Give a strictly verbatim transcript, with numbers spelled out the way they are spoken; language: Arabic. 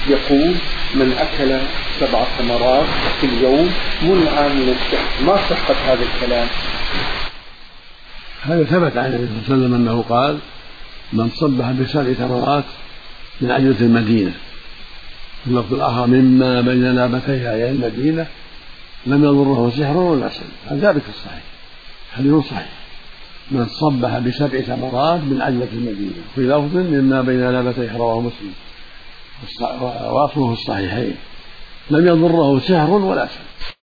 يقول من أكل سبع ثمرات في اليوم منع من السحر، ما صحة هذا الكلام؟ هذا ثبت عن النبي صلى الله عليه وسلم أنه قال من صبح بسبع ثمرات من عجلة المدينة، في اللفظ الآخر مما بين لابتيها أي المدينة لم يضره سحر ولا سحر، هذا ثابت في الصحيح، حديث صحيح. من صبح بسبع ثمرات من عجلة المدينة، في لفظ مما بين لابتيها، رواه مسلم وأصله في الصحيحين، لم يضره سحر ولا سحر.